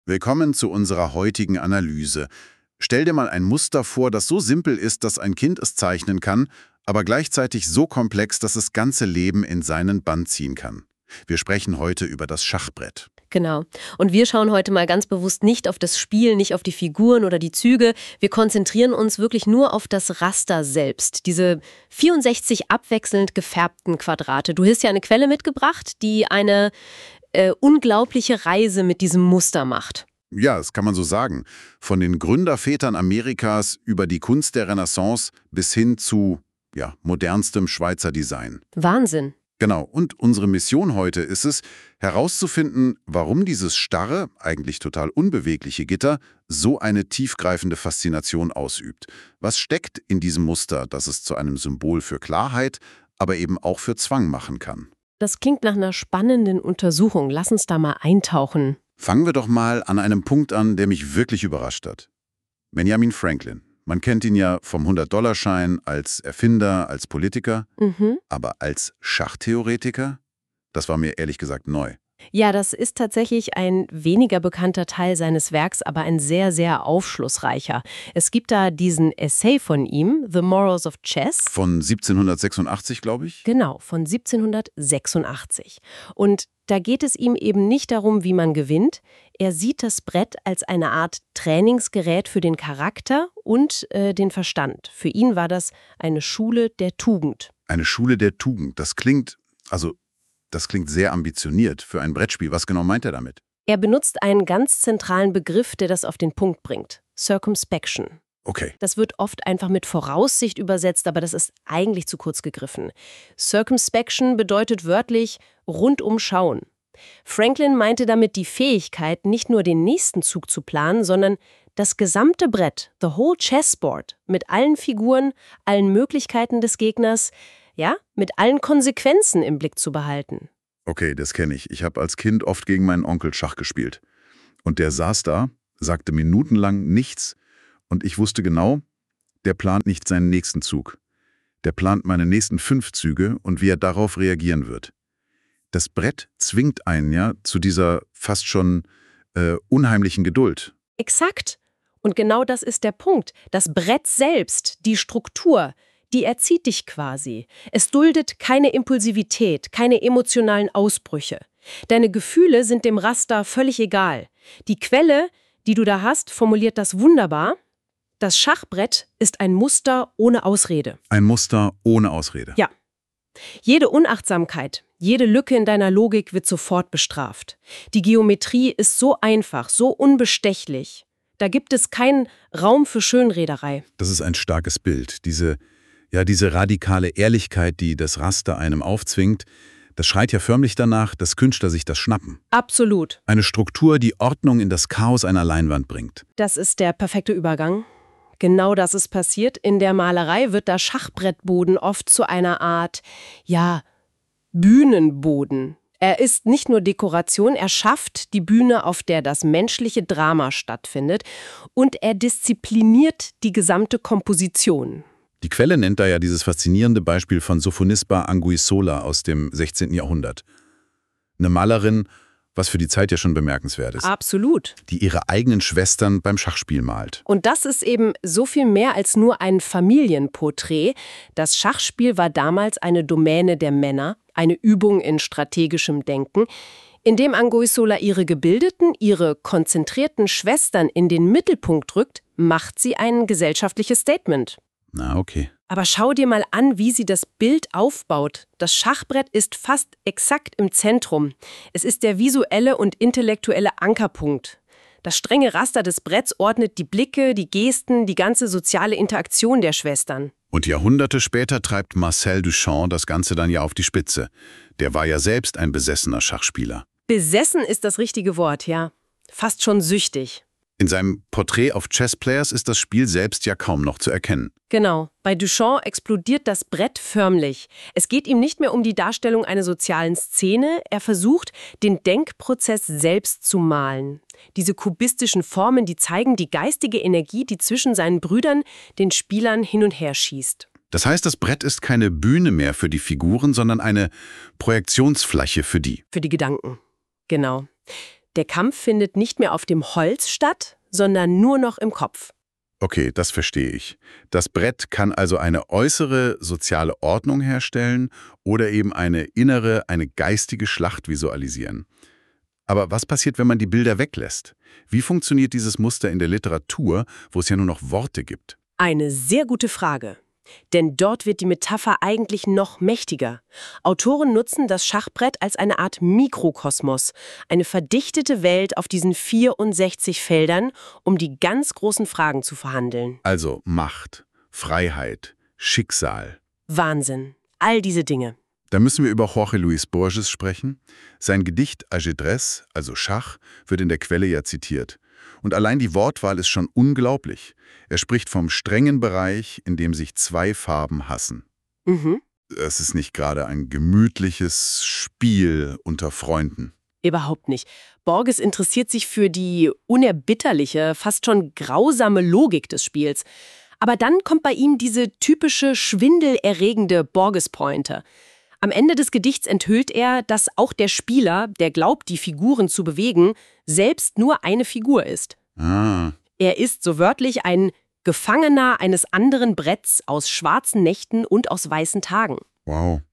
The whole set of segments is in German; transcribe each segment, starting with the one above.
Willkommen zu unserer heutigen Analyse. Stell dir mal ein Muster vor, das so simpel ist, dass ein Kind es zeichnen kann, aber gleichzeitig so komplex, dass es ganze Leben in seinen Bann ziehen kann. Wir sprechen heute über das Schachbrett. Genau. Und wir schauen heute mal ganz bewusst nicht auf das Spiel, nicht auf die Figuren oder die Züge. Wir konzentrieren uns wirklich nur auf das Raster selbst. Diese 64 abwechselnd gefärbten Quadrate. Du hast ja eine Quelle mitgebracht, die eine unglaubliche Reise mit diesem Muster macht. Ja, das kann man so sagen. Von den Gründervätern Amerikas über die Kunst der Renaissance bis hin zu, modernstem Schweizer Design. Wahnsinn. Genau, und unsere Mission heute ist es, herauszufinden, warum dieses starre, eigentlich total unbewegliche Gitter so eine tiefgreifende Faszination ausübt. Was steckt in diesem Muster, das es zu einem Symbol für Klarheit, aber eben auch für Zwang machen kann? Das klingt nach einer spannenden Untersuchung. Lass uns da mal eintauchen. Fangen wir doch mal an einem Punkt an, der mich wirklich überrascht hat. Benjamin Franklin. Man kennt ihn ja vom 100-Dollar-Schein als Erfinder, als Politiker, aber als Schachtheoretiker, das war mir ehrlich gesagt neu. Ja, das ist tatsächlich ein weniger bekannter Teil seines Werks, aber ein sehr, sehr aufschlussreicher. Es gibt da diesen Essay von ihm, The Morals of Chess. Von 1786, glaube ich? Genau, von 1786. Und da geht es ihm eben nicht darum, wie man gewinnt. Er sieht das Brett als eine Art Trainingsgerät für den Charakter und den Verstand. Für ihn war das eine Schule der Tugend. Eine Schule der Tugend, das klingt sehr ambitioniert für ein Brettspiel. Was genau meint er damit? Er benutzt einen ganz zentralen Begriff, der das auf den Punkt bringt. Circumspection. Okay. Das wird oft einfach mit Voraussicht übersetzt, aber das ist eigentlich zu kurz gegriffen. Circumspection bedeutet wörtlich rundum schauen. Franklin meinte damit die Fähigkeit, nicht nur den nächsten Zug zu planen, sondern das gesamte Brett, the whole chessboard, mit allen Figuren, allen Möglichkeiten des Gegners, mit allen Konsequenzen im Blick zu behalten. Okay, das kenne ich. Ich habe als Kind oft gegen meinen Onkel Schach gespielt. Und der saß da, sagte minutenlang nichts und ich wusste genau, der plant nicht seinen nächsten Zug. Der plant meine nächsten 5 Züge und wie er darauf reagieren wird. Das Brett zwingt einen ja zu dieser fast schon unheimlichen Geduld. Exakt. Und genau das ist der Punkt. Das Brett selbst, die Struktur, die erzieht dich quasi. Es duldet keine Impulsivität, keine emotionalen Ausbrüche. Deine Gefühle sind dem Raster völlig egal. Die Quelle, die du da hast, formuliert das wunderbar. Das Schachbrett ist ein Muster ohne Ausrede. Ein Muster ohne Ausrede. Ja. Jede Unachtsamkeit, jede Lücke in deiner Logik wird sofort bestraft. Die Geometrie ist so einfach, so unbestechlich. Da gibt es keinen Raum für Schönrederei. Das ist ein starkes Bild. Diese radikale Ehrlichkeit, die das Raster einem aufzwingt, das schreit ja förmlich danach, dass Künstler sich das schnappen. Absolut. Eine Struktur, die Ordnung in das Chaos einer Leinwand bringt. Das ist der perfekte Übergang. Genau das ist passiert. In der Malerei wird der Schachbrettboden oft zu einer Art, Bühnenboden. Er ist nicht nur Dekoration, er schafft die Bühne, auf der das menschliche Drama stattfindet, und er diszipliniert die gesamte Komposition. Die Quelle nennt da ja dieses faszinierende Beispiel von Sophonisba Anguissola aus dem 16. Jahrhundert. Eine Malerin, was für die Zeit ja schon bemerkenswert ist. Absolut. Die ihre eigenen Schwestern beim Schachspiel malt. Und das ist eben so viel mehr als nur ein Familienporträt. Das Schachspiel war damals eine Domäne der Männer, eine Übung in strategischem Denken, indem Anguissola ihre gebildeten, ihre konzentrierten Schwestern in den Mittelpunkt rückt, macht sie ein gesellschaftliches Statement. Na, okay. Aber schau dir mal an, wie sie das Bild aufbaut. Das Schachbrett ist fast exakt im Zentrum. Es ist der visuelle und intellektuelle Ankerpunkt. Das strenge Raster des Bretts ordnet die Blicke, die Gesten, die ganze soziale Interaktion der Schwestern. Und Jahrhunderte später treibt Marcel Duchamp das Ganze dann ja auf die Spitze. Der war ja selbst ein besessener Schachspieler. Besessen ist das richtige Wort, ja. Fast schon süchtig. In seinem Porträt of Chess Players ist das Spiel selbst ja kaum noch zu erkennen. Genau. Bei Duchamp explodiert das Brett förmlich. Es geht ihm nicht mehr um die Darstellung einer sozialen Szene. Er versucht, den Denkprozess selbst zu malen. Diese kubistischen Formen, die zeigen die geistige Energie, die zwischen seinen Brüdern, den Spielern, hin und her schießt. Das heißt, das Brett ist keine Bühne mehr für die Figuren, sondern eine Projektionsfläche für die. Für die Gedanken. Genau. Der Kampf findet nicht mehr auf dem Holz statt, sondern nur noch im Kopf. Okay, das verstehe ich. Das Brett kann also eine äußere soziale Ordnung herstellen oder eben eine innere, eine geistige Schlacht visualisieren. Aber was passiert, wenn man die Bilder weglässt? Wie funktioniert dieses Muster in der Literatur, wo es ja nur noch Worte gibt? Eine sehr gute Frage. Denn dort wird die Metapher eigentlich noch mächtiger. Autoren nutzen das Schachbrett als eine Art Mikrokosmos, eine verdichtete Welt auf diesen 64 Feldern, um die ganz großen Fragen zu verhandeln. Also Macht, Freiheit, Schicksal. Wahnsinn. All diese Dinge. Da müssen wir über Jorge Luis Borges sprechen. Sein Gedicht Ajedrez, also Schach, wird in der Quelle ja zitiert. Und allein die Wortwahl ist schon unglaublich. Er spricht vom strengen Bereich, in dem sich zwei Farben hassen. Es ist nicht gerade ein gemütliches Spiel unter Freunden. Überhaupt nicht. Borges interessiert sich für die unerbitterliche, fast schon grausame Logik des Spiels. Aber dann kommt bei ihm diese typische schwindelerregende Borges-Pointe. Am Ende des Gedichts enthüllt er, dass auch der Spieler, der glaubt, die Figuren zu bewegen, selbst nur eine Figur ist. Er ist so wörtlich ein Gefangener eines anderen Bretts aus schwarzen Nächten und aus weißen Tagen. Wow.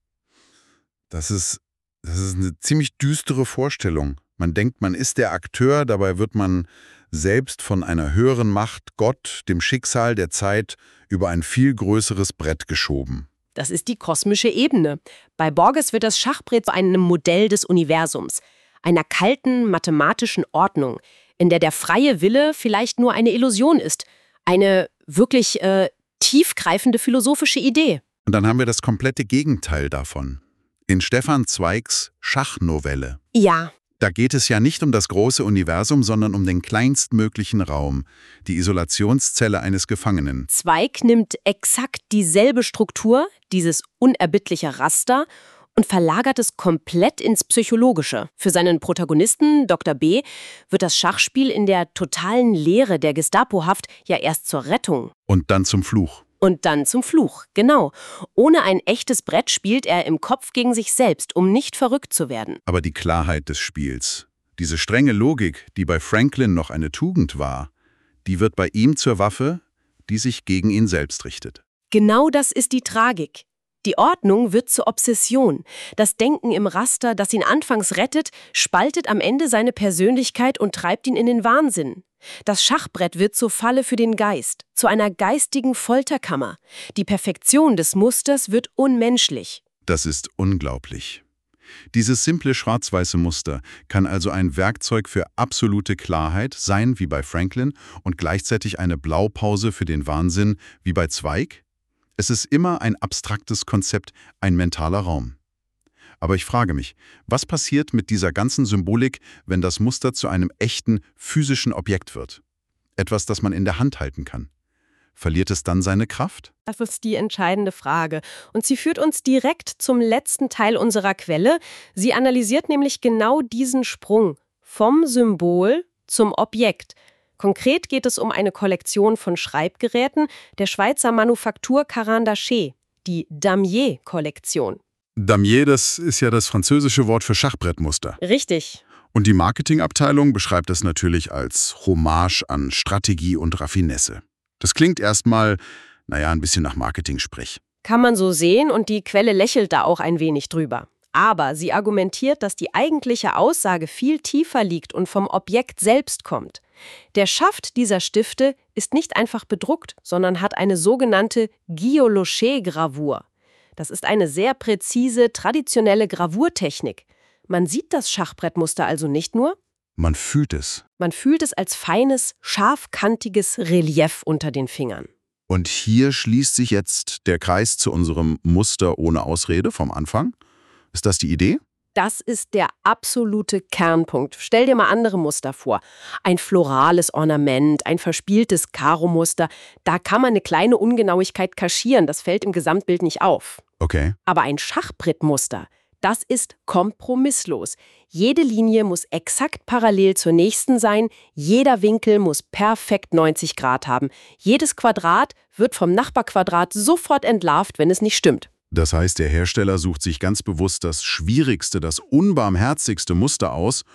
Das ist eine ziemlich düstere Vorstellung. Man denkt, man ist der Akteur, dabei wird man selbst von einer höheren Macht, Gott, dem Schicksal der Zeit, über ein viel größeres Brett geschoben. Das ist die kosmische Ebene. Bei Borges wird das Schachbrett zu einem Modell des Universums, einer kalten mathematischen Ordnung, in der der freie Wille vielleicht nur eine Illusion ist, eine wirklich tiefgreifende philosophische Idee. Und dann haben wir das komplette Gegenteil davon. In Stefan Zweigs Schachnovelle. Ja. Da geht es ja nicht um das große Universum, sondern um den kleinstmöglichen Raum, die Isolationszelle eines Gefangenen. Zweig nimmt exakt dieselbe Struktur, dieses unerbittliche Raster, und verlagert es komplett ins Psychologische. Für seinen Protagonisten, Dr. B., wird das Schachspiel in der totalen Leere der Gestapo-Haft ja erst zur Rettung. Und dann zum Fluch. Und dann zum Fluch, genau. Ohne ein echtes Brett spielt er im Kopf gegen sich selbst, um nicht verrückt zu werden. Aber die Klarheit des Spiels, diese strenge Logik, die bei Franklin noch eine Tugend war, die wird bei ihm zur Waffe, die sich gegen ihn selbst richtet. Genau das ist die Tragik. Die Ordnung wird zur Obsession. Das Denken im Raster, das ihn anfangs rettet, spaltet am Ende seine Persönlichkeit und treibt ihn in den Wahnsinn. Das Schachbrett wird zur Falle für den Geist, zu einer geistigen Folterkammer. Die Perfektion des Musters wird unmenschlich. Das ist unglaublich. Dieses simple schwarz-weiße Muster kann also ein Werkzeug für absolute Klarheit sein, wie bei Franklin, und gleichzeitig eine Blaupause für den Wahnsinn, wie bei Zweig? Es ist immer ein abstraktes Konzept, ein mentaler Raum. Aber ich frage mich, was passiert mit dieser ganzen Symbolik, wenn das Muster zu einem echten, physischen Objekt wird? Etwas, das man in der Hand halten kann. Verliert es dann seine Kraft? Das ist die entscheidende Frage. Und sie führt uns direkt zum letzten Teil unserer Quelle. Sie analysiert nämlich genau diesen Sprung vom Symbol zum Objekt. Konkret geht es um eine Kollektion von Schreibgeräten der Schweizer Manufaktur Caran d'Ache, die Damier-Kollektion. Damier, das ist ja das französische Wort für Schachbrettmuster. Richtig. Und die Marketingabteilung beschreibt das natürlich als Hommage an Strategie und Raffinesse. Das klingt erstmal, ein bisschen nach Marketing-Sprech. Kann man so sehen und die Quelle lächelt da auch ein wenig drüber. Aber sie argumentiert, dass die eigentliche Aussage viel tiefer liegt und vom Objekt selbst kommt. Der Schaft dieser Stifte ist nicht einfach bedruckt, sondern hat eine sogenannte Guilloche-Gravur. Das ist eine sehr präzise, traditionelle Gravurtechnik. Man sieht das Schachbrettmuster also nicht nur, man fühlt es. Man fühlt es als feines, scharfkantiges Relief unter den Fingern. Und hier schließt sich jetzt der Kreis zu unserem Muster ohne Ausrede vom Anfang. Ist das die Idee? Das ist der absolute Kernpunkt. Stell dir mal andere Muster vor. Ein florales Ornament, ein verspieltes Karo-Muster. Da kann man eine kleine Ungenauigkeit kaschieren, das fällt im Gesamtbild nicht auf. Okay. Aber ein Schachbrettmuster, das ist kompromisslos. Jede Linie muss exakt parallel zur nächsten sein, jeder Winkel muss perfekt 90 Grad haben. Jedes Quadrat wird vom Nachbarquadrat sofort entlarvt, wenn es nicht stimmt. Das heißt, der Hersteller sucht sich ganz bewusst das schwierigste, das unbarmherzigste Muster aus,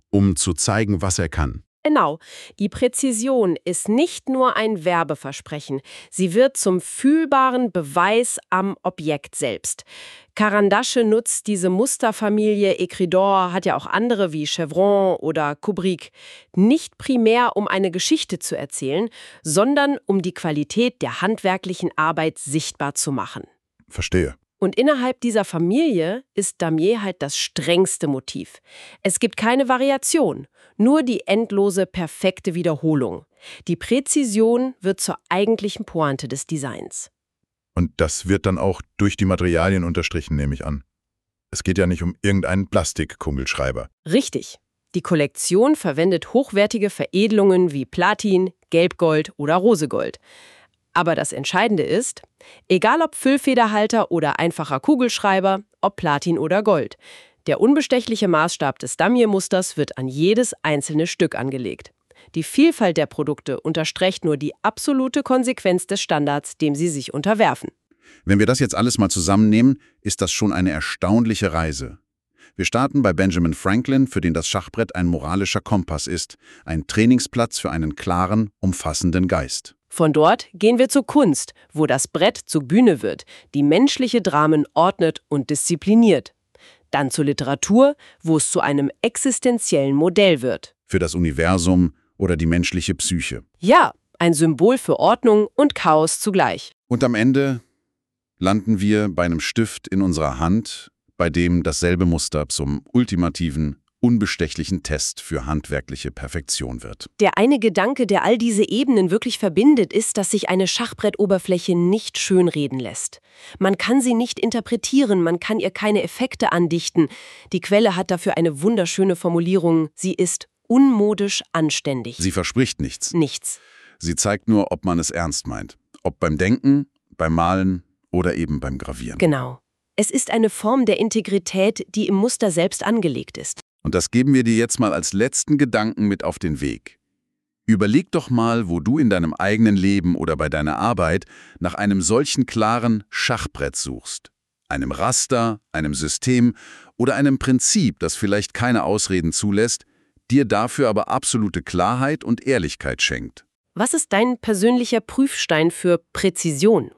um zu zeigen, was er kann. Genau, die Präzision ist nicht nur ein Werbeversprechen, sie wird zum fühlbaren Beweis am Objekt selbst. Caran d'Ache nutzt diese Musterfamilie, Ecridor hat ja auch andere wie Chevron oder Kubrick, nicht primär um eine Geschichte zu erzählen, sondern um die Qualität der handwerklichen Arbeit sichtbar zu machen. Verstehe. Und innerhalb dieser Familie ist Damier halt das strengste Motiv. Es gibt keine Variation, nur die endlose, perfekte Wiederholung. Die Präzision wird zur eigentlichen Pointe des Designs. Und das wird dann auch durch die Materialien unterstrichen, nehme ich an. Es geht ja nicht um irgendeinen Plastikkugelschreiber. Richtig. Die Kollektion verwendet hochwertige Veredelungen wie Platin, Gelbgold oder Rosegold. Aber das Entscheidende ist, egal ob Füllfederhalter oder einfacher Kugelschreiber, ob Platin oder Gold, der unbestechliche Maßstab des Damier-Musters wird an jedes einzelne Stück angelegt. Die Vielfalt der Produkte unterstreicht nur die absolute Konsequenz des Standards, dem sie sich unterwerfen. Wenn wir das jetzt alles mal zusammennehmen, ist das schon eine erstaunliche Reise. Wir starten bei Benjamin Franklin, für den das Schachbrett ein moralischer Kompass ist, ein Trainingsplatz für einen klaren, umfassenden Geist. Von dort gehen wir zur Kunst, wo das Brett zur Bühne wird, die menschliche Dramen ordnet und diszipliniert. Dann zur Literatur, wo es zu einem existenziellen Modell wird. Für das Universum oder die menschliche Psyche. Ja, ein Symbol für Ordnung und Chaos zugleich. Und am Ende landen wir bei einem Stift in unserer Hand, bei dem dasselbe Muster zum ultimativen, unbestechlichen Test für handwerkliche Perfektion wird. Der eine Gedanke, der all diese Ebenen wirklich verbindet, ist, dass sich eine Schachbrettoberfläche nicht schönreden lässt. Man kann sie nicht interpretieren, man kann ihr keine Effekte andichten. Die Quelle hat dafür eine wunderschöne Formulierung. Sie ist unmodisch anständig. Sie verspricht nichts. Nichts. Sie zeigt nur, ob man es ernst meint. Ob beim Denken, beim Malen oder eben beim Gravieren. Genau. Es ist eine Form der Integrität, die im Muster selbst angelegt ist. Und das geben wir dir jetzt mal als letzten Gedanken mit auf den Weg. Überleg doch mal, wo du in deinem eigenen Leben oder bei deiner Arbeit nach einem solchen klaren Schachbrett suchst. Einem Raster, einem System oder einem Prinzip, das vielleicht keine Ausreden zulässt, dir dafür aber absolute Klarheit und Ehrlichkeit schenkt. Was ist dein persönlicher Prüfstein für Präzision?